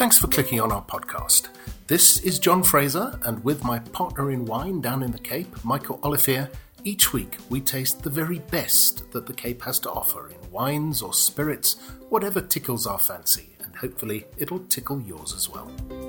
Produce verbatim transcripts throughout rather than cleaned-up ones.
thanks for clicking on our podcast. This is John Fraser, and with my partner in wine down in the Cape, Michael Olivier, each week we taste the very best that the Cape has to offer in wines or spirits, whatever tickles our fancy, and hopefully it'll tickle yours as well.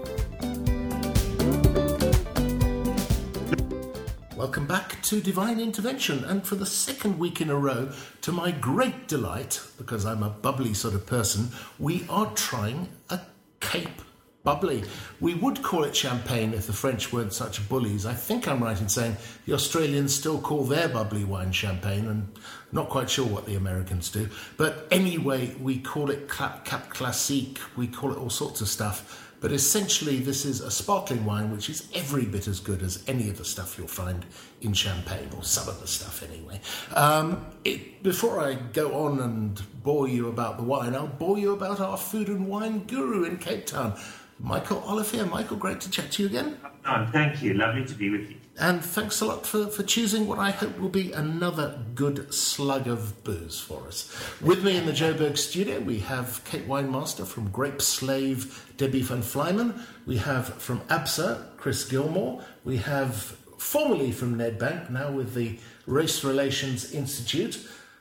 Welcome back to Divine Intervention, and for the second week in a row, to my great delight, because I'm a bubbly sort of person, we are trying a Cape bubbly. We would call it champagne if the French weren't such bullies. I think I'm right in saying the Australians still call their bubbly wine champagne, and not quite sure what the Americans do. But anyway, we call it Cap Classique, we call it all sorts of stuff. But essentially, this is a sparkling wine which is every bit as good as any of the stuff you'll find in champagne, or some of the stuff anyway. Um, it, before I go on and bore you about the wine, I'll bore you about our food and wine guru in Cape Town, Michael Olivier. Michael, great to chat to you again. Oh, thank you. Lovely to be with you. And thanks a lot for, for choosing what I hope will be another good slug of booze for us. With me in the Joburg studio, we have Cape Wine Master from Grape Slave, Debbie van Flyman. We have from ABSA, Chris Gilmore. We have formerly from Nedbank, now with the Race Relations Institute.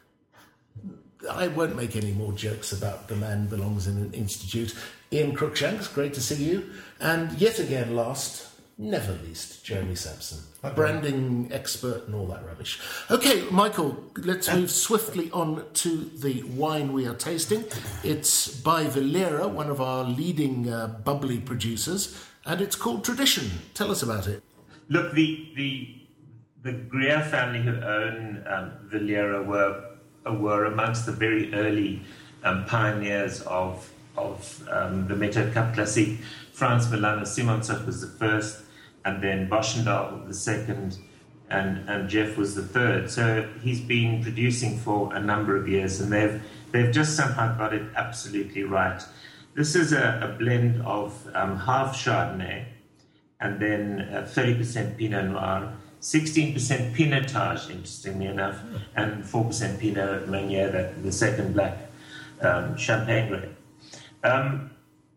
I won't make any more jokes about the man belongs in an institute. Ian Cruikshanks, great to see you. And yet again, last, never least, Jeremy Sampson, branding expert and all that rubbish. Okay, Michael, let's move swiftly on to the wine we are tasting. It's by Villera, one of our leading uh, bubbly producers, and it's called Tradition. Tell us about it. Look, the the the Greer family who own um, Villera were were amongst the very early um, pioneers of of um, the Méthode Cap Classique. Frans Villaner-Simonsen was the first, and then Boschendal the second, and, and Jeff was the third. So he's been producing for a number of years, and they've they've just somehow got it absolutely right. This is a, a blend of um, half Chardonnay, and then uh, thirty percent Pinot Noir, sixteen percent Pinotage, interestingly enough, and four percent Pinot Meunier, that the second black um, champagne grape. Um,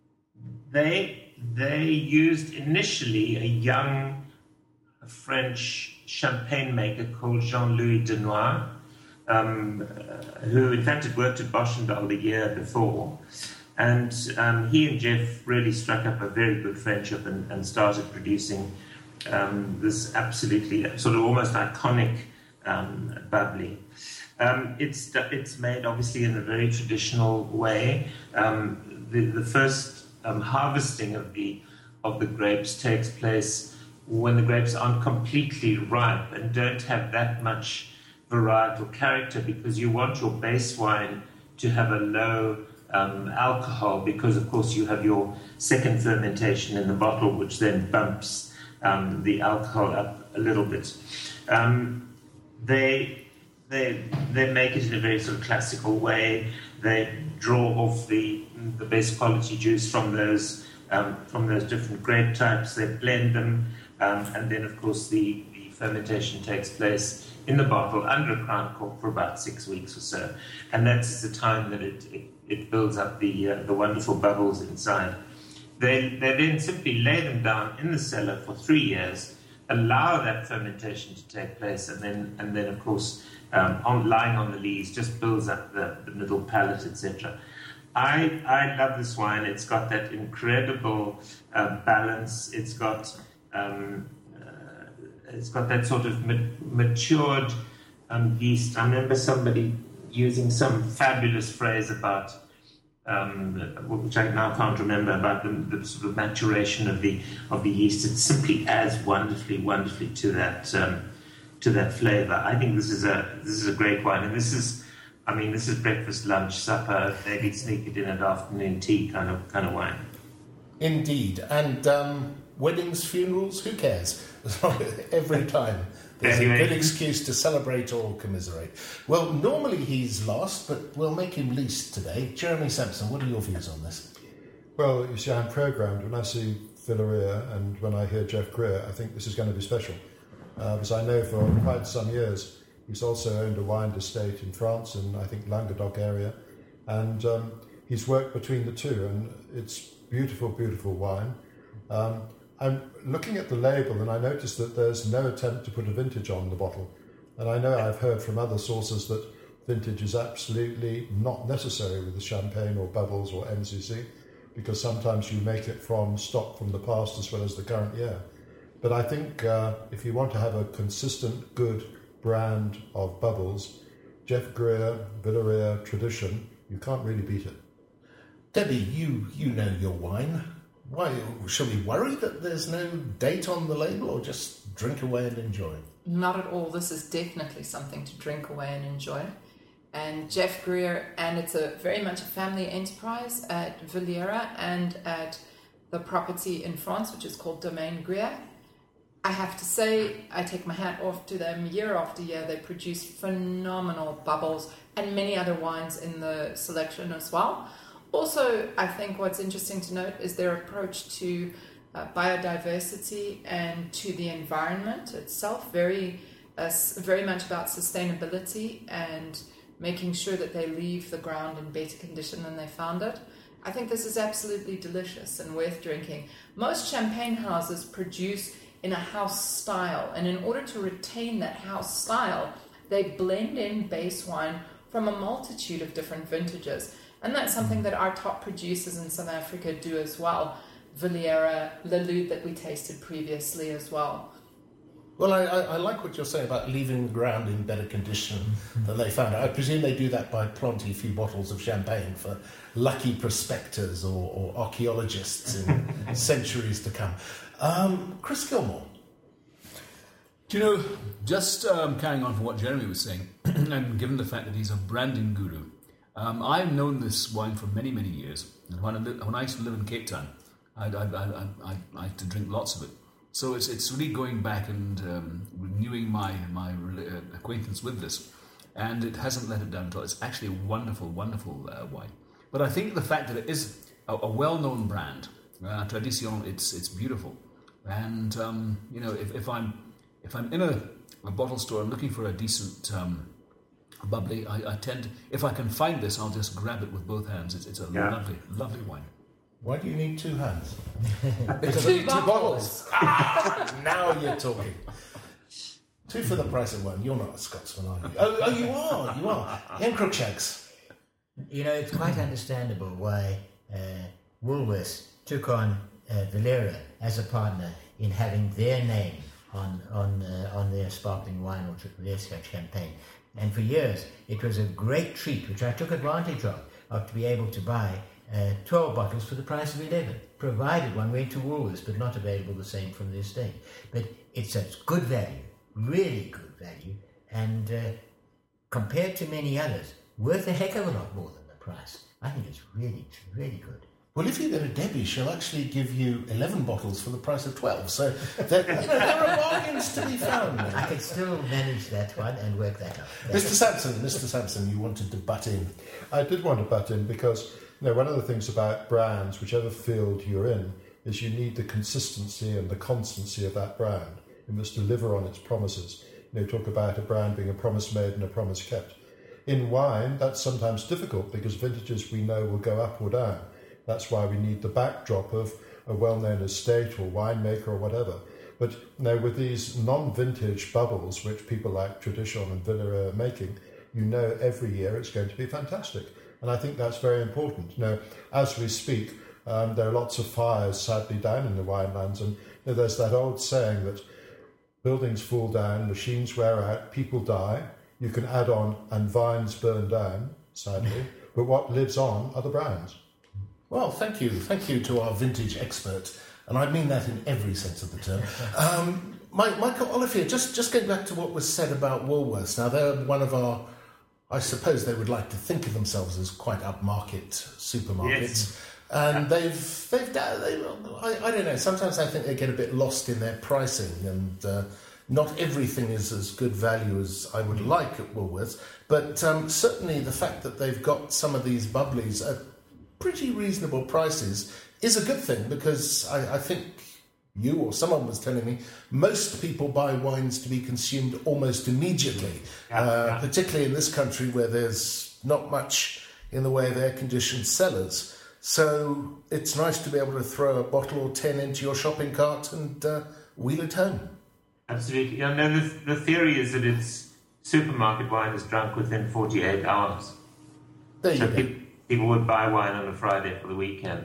they they used initially a young French champagne maker called Jean-Louis Denoir, um, who in fact had worked at Boschendal the year before. And um, he and Jeff really struck up a very good friendship and, and started producing um, this absolutely sort of almost iconic um, bubbly. Um, it's it's made obviously in a very traditional way. Um, the, the first um, harvesting of the of the grapes takes place when the grapes aren't completely ripe and don't have that much varietal character, because you want your base wine to have a low um, alcohol, because of course you have your second fermentation in the bottle, which then bumps um, the alcohol up a little bit. Um, they They they make it in a very sort of classical way. They draw off the the best quality juice from those um, from those different grape types. They blend them, um, and then of course the, the fermentation takes place in the bottle under a crown cork for about six weeks or so, and that's the time that it it, it builds up the uh, the wonderful bubbles inside. They they then simply lay them down in the cellar for three years, allow that fermentation to take place, and then and then of course. Um, on lying on the lees just builds up the, the middle palate, et cetera. I I love this wine. It's got that incredible uh, balance. It's got um, uh, it's got that sort of ma- matured um, yeast. I remember somebody using some fabulous phrase about um, which I now can't remember, about the, the sort of maturation of the of the yeast. It simply adds wonderfully, wonderfully to that. Um, to that flavour. I think this is a this is a great wine, and this is, I mean, this is breakfast, lunch, supper, maybe sneak it in at afternoon tea kind of kind of wine. Indeed, and um, weddings, funerals, who cares? Every time there's anyway. a good excuse to celebrate or commiserate. Well, normally he's last, but we'll make him least today. Jeremy Sampson, what are your views on this? Well, you see, I'm programmed. When I see Villera and when I hear Jeff Greer, I think this is going to be special. Uh, because I know for quite some years he's also owned a wine estate in France, and I think Languedoc area. And um, he's worked between the two, and it's beautiful, beautiful wine. Um, I'm looking at the label, and I noticed that there's no attempt to put a vintage on the bottle. And I know I've heard from other sources that vintage is absolutely not necessary with the champagne or bubbles or M C C, because sometimes you make it from stock from the past as well as the current year. But I think uh, if you want to have a consistent, good brand of bubbles, Jeff Greer, Villaria tradition, you can't really beat it. Debbie, you you know your wine. Why shall we worry that there's no date on the label, or just drink away and enjoy? Not at all. This is definitely something to drink away and enjoy. And Jeff Greer, and it's a very much a family enterprise at Villera and at the property in France, which is called Domaine Greer. I have to say, I take my hat off to them year after year. They produce phenomenal bubbles and many other wines in the selection as well. Also, I think what's interesting to note is their approach to uh, biodiversity and to the environment itself, very, uh, very much about sustainability and making sure that they leave the ground in better condition than they found it. I think this is absolutely delicious and worth drinking. Most champagne houses produce in a house style, and in order to retain that house style, they blend in base wine from a multitude of different vintages. And that's something that our top producers in South Africa do as well. Villera, Lelude that we tasted previously as well. Well, I, I, I like what you're saying about leaving the ground in better condition than they found it. I presume they do that by planting a few bottles of champagne for lucky prospectors or, or archaeologists in centuries to come. Um, Chris Gilmore. Do you know, just um, carrying on from what Jeremy was saying, and given the fact that he's a branding guru, um, I've known this wine for many, many years. And when I, li- when I used to live in Cape Town, I, I, I, I, I had to drink lots of it. So it's it's really going back and um, renewing my my uh, acquaintance with this, and it hasn't let it down at all. It's actually a wonderful, wonderful uh, wine. But I think the fact that it is a, a well-known brand, uh, Tradition, it's it's beautiful. And um, you know, if, if I'm if I'm in a, a bottle store and looking for a decent um, bubbly, I, I tend to, if I can find this, I'll just grab it with both hands. It's it's a yeah. lovely, lovely wine. Why do you need two hands? Because I need two bottles. Ah, now you're talking. Two for the price of one. You're not a Scotsman, are you? Oh, oh you are. You are. Ian Cruikshanks. You know, it's quite understandable why uh, Woolworths took on uh, Villera as a partner in having their name on on uh, on their sparkling wine or their champagne. And for years, it was a great treat, which I took advantage of, of to be able to buy Uh, twelve bottles for the price of eleven, provided one went to Woolworths, but not available the same from the estate. But it's a good value, really good value, and uh, compared to many others, worth a heck of a lot more than the price. I think it's really, really good. Well, if you go to Debbie, she'll actually give you eleven bottles for the price of twelve. So, that, you know, there are bargains to be found. I can still manage that one and work that out. Mister Sampson, Mister Sampson, you wanted to butt in. I did want to butt in because, you know, one of the things about brands, whichever field you're in, is you need the consistency and the constancy of that brand. It must deliver on its promises. You know, talk about a brand being a promise made and a promise kept. In wine, that's sometimes difficult because vintages we know will go up or down. That's why we need the backdrop of a well-known estate or winemaker or whatever. But you know, with these non-vintage bubbles, which people like Tradition and Villera are making, you know every year it's going to be fantastic. And I think that's very important. You know, as we speak, um, there are lots of fires, sadly, down in the winelands. And you know, there's that old saying that buildings fall down, machines wear out, people die. You can add on, and vines burn down, sadly. But what lives on are the brands. Well, thank you. Thank you to our vintage expert. And I mean that in every sense of the term. Um, Michael Olivier, just, just going back to what was said about Woolworths. Now, they're one of our... I suppose they would like to think of themselves as quite upmarket supermarkets, yes. and they've they've they, I, I don't know. Sometimes I think they get a bit lost in their pricing, and uh, not everything is as good value as I would like at Woolworths. But um, certainly the fact that they've got some of these bubblies at pretty reasonable prices is a good thing, because I, I think you or someone was telling me most people buy wines to be consumed almost immediately, yeah, uh, yeah. particularly in this country where there's not much in the way of air-conditioned cellars. So it's nice to be able to throw a bottle or ten into your shopping cart and uh, wheel it home. Absolutely. Yeah, no, the, the theory is that it's supermarket wine is drunk within forty-eight hours. There you so go. People, people would buy wine on a Friday for the weekend.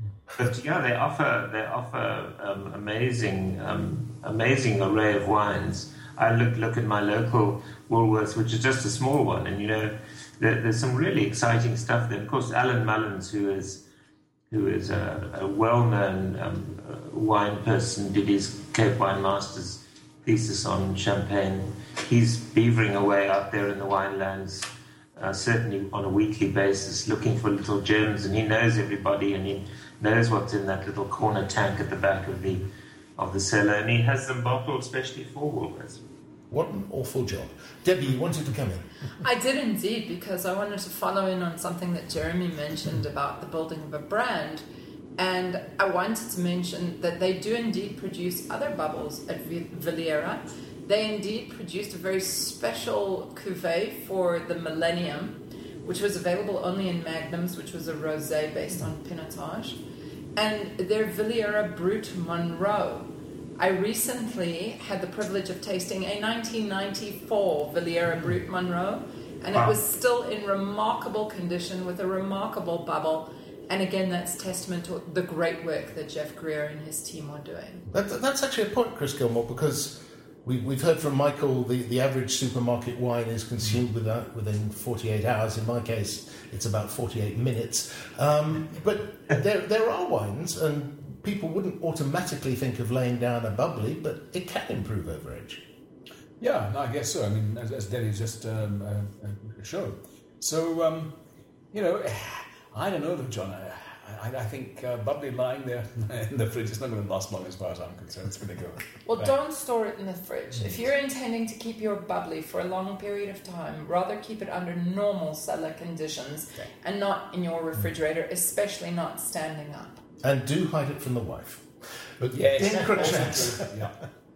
But yeah, they offer they offer um, amazing um, amazing array of wines. I look look at my local Woolworths, which is just a small one, and you know there, there's some really exciting stuff there. Of course, Alan Mullins, who is who is a, a well-known um, wine person, did his Cape Wine Masters thesis on Champagne. He's beavering away out there in the winelands, uh, certainly on a weekly basis, looking for little gems, and he knows everybody, and he knows what's in that little corner tank at the back of the of the cellar, and he has them bottled especially for Woolworths. What an awful job. Debbie, you wanted to come in. I did indeed, because I wanted to follow in on something that Jeremy mentioned about the building of a brand. And I wanted to mention that they do indeed produce other bubbles at Villera. They indeed produced a very special cuvée for the Millennium, which was available only in Magnums, which was a rosé based on Pinotage. And their Villera Brut Monroe. I recently had the privilege of tasting a nineteen ninety-four Villera Brut Monroe, and Wow. it was still in remarkable condition with a remarkable bubble. And again, that's testament to the great work that Jeff Greer and his team are doing. That, that's actually a point, Chris Gilmore, because we, we've heard from Michael the, the average supermarket wine is consumed without, within forty-eight hours. In my case, it's about forty-eight minutes. Um, but there, there are wines, and people wouldn't automatically think of laying down a bubbly, but it can improve over age. Yeah, I guess so. I mean, as, as Denny just um, uh, uh, showed. So, um, you know, I don't know, though, John. I, I, I think uh, bubbly lying there in the fridge is not going to last long as far as I'm concerned. It's going to go. Well, back. don't store it in the fridge. If you're intending to keep your bubbly for a long period of time, rather keep it under normal cellar conditions Okay. and not in your refrigerator, especially not standing up. And do hide it from the wife. But Yes. In Crookshanks. Yeah.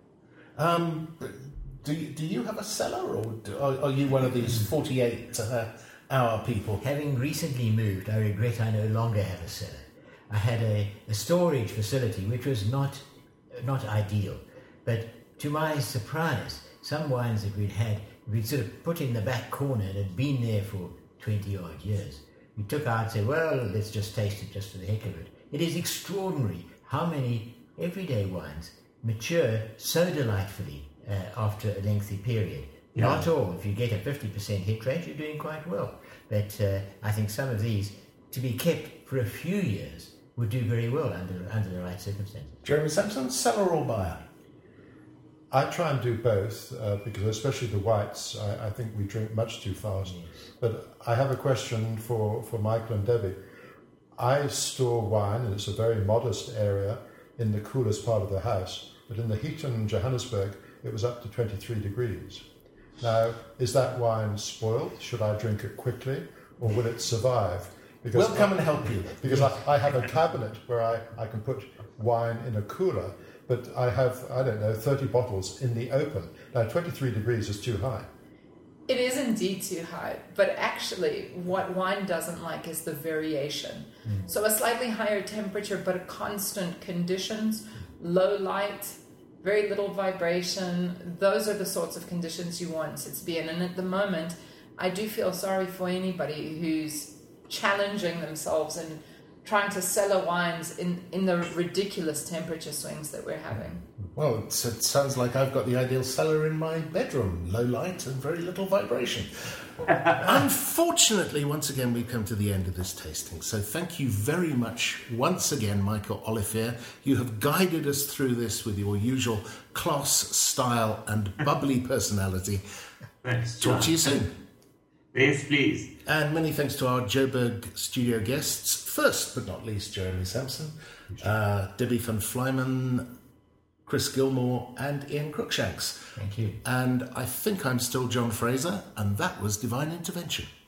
Um, do, you, do you have a cellar, or do, are, are you one of these forty-eight uh, hour people? Having recently moved, I regret I no longer have a cellar. I had a, a storage facility which was not not ideal, but to my surprise, some wines that we'd had, we'd sort of put in the back corner and had been there for twenty odd years. We took out and said, well, let's just taste it just for the heck of it. It is extraordinary how many everyday wines mature so delightfully uh, after a lengthy period. Yeah. Not all. If you get a fifty percent hit rate, you're doing quite well. But uh, I think some of these, to be kept for a few years, would do very well under under the right circumstances. Jeremy Sampson, cellar or buyer? I try and do both, uh, because especially the whites, I, I think we drink much too fast. Yes. But I have a question for, for Michael and Debbie. I store wine, and it's a very modest area, in the coolest part of the house. But in the heat in Johannesburg, it was up to twenty-three degrees. Now, is that wine spoiled? Should I drink it quickly, or will it survive? Because We'll come and help you. Because I, I have a cabinet where I, I can put wine in a cooler, but I have, I don't know, thirty bottles in the open. Now, twenty-three degrees is too high. It is indeed too high, but actually what wine doesn't like is the variation. Mm. So a slightly higher temperature but a constant conditions, low light, very little vibration, those are the sorts of conditions you want it to be in. And at the moment, I do feel sorry for anybody who's challenging themselves and trying to cellar wines in, in the ridiculous temperature swings that we're having. Well, it's, it sounds like I've got the ideal cellar in my bedroom. Low light and very little vibration. Unfortunately, once again, we've come to the end of this tasting. So thank you very much once again, Michael Olivier. You have guided us through this with your usual class, style and bubbly personality. Thanks, Talk John. to you soon. Yes, please. And many thanks to our Joburg studio guests. First but not least, Jeremy Sampson, uh, Debbie van Flyman, Chris Gilmore and Ian Crookshanks. Thank you. And I think I'm still John Fraser, and that was Divine Intervention.